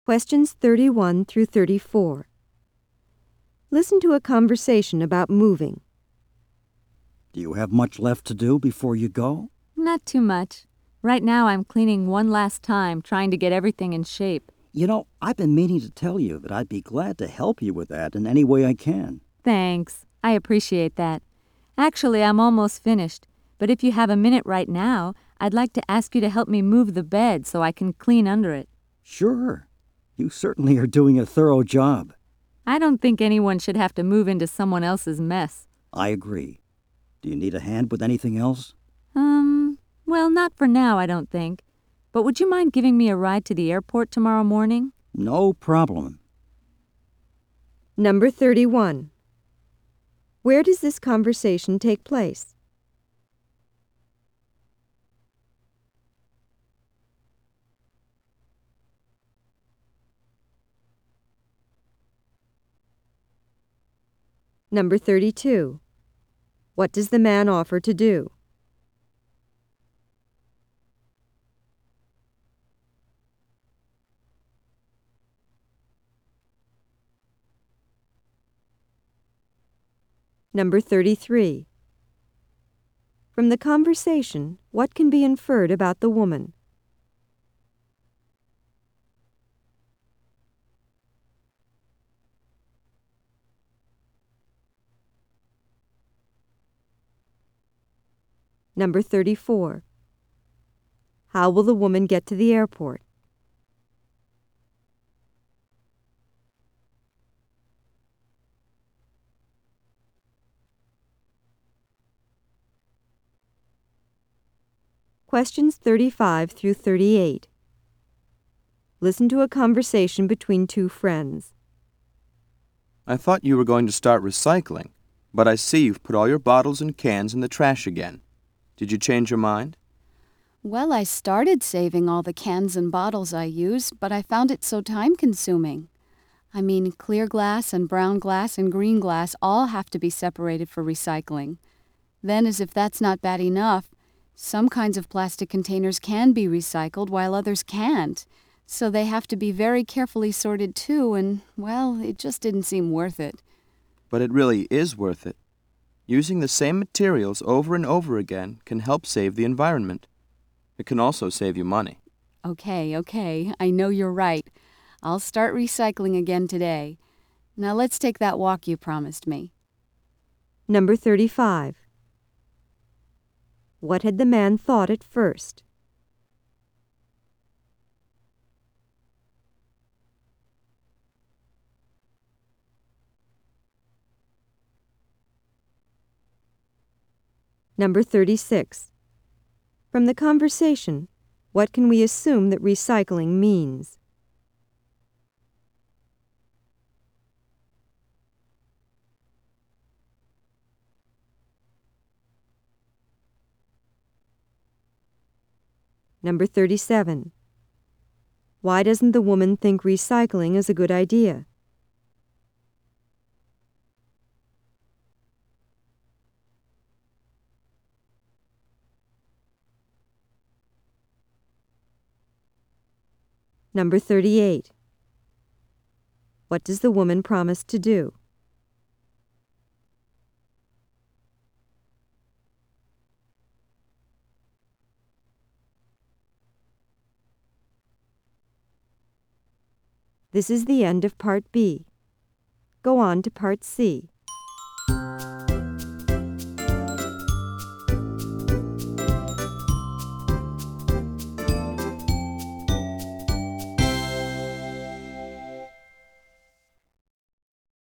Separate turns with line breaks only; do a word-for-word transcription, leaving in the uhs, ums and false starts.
Questions thirty-one through thirty-four. Listen to a conversation about moving.
Do you have much left to do before you go?
Not too much. Right now I'm cleaning one last time, trying to get everything in shape.
You know, I've been meaning to tell you that I'd be glad to help you with that in any way I can.
Thanks. I appreciate that. Actually, I'm almost finished, but if you have a minute right now, I'd like to ask you to help me move the bed so I can clean under it.
Sure. You certainly are doing a thorough job.
I don't think anyone should have to move into someone else's mess.
I agree. Do you need a hand with anything else?
Um, well, not for now, I don't think. But would you mind giving me a ride to the airport tomorrow morning?
No problem.
Number thirty-one. Where does this conversation take place? Number thirty-two. What does the man offer to do? Number thirty-three. From the conversation, what can be inferred about the woman? Number thirty-four. How will the woman get to the airport? Questions thirty-five through thirty-eight. Listen to a conversation between two friends.
I thought you were going to start recycling, but I see you've put all your bottles and cans in the trash again. Did you change your mind?
Well, I started saving all the cans and bottles I use, but I found it so time-consuming. I mean, clear glass and brown glass and green glass all have to be separated for recycling. Then, as if that's not bad enough, some kinds of plastic containers can be recycled while others can't. So they have to be very carefully sorted too, and, well, it just didn't seem worth it.
But it really is worth it. Using the same materials over and over again can help save the environment. It can also save you money.
Okay, okay, I know you're right. I'll start recycling again today. Now let's take that walk you promised me.
Number thirty-five. What had the man thought at first? Number thirty-six. From the conversation, what can we assume that recycling means? Number thirty-seven. Why doesn't the woman think recycling is a good idea? Number thirty-eight. What does the woman promise to do? This is the end of Part B. Go on to Part C.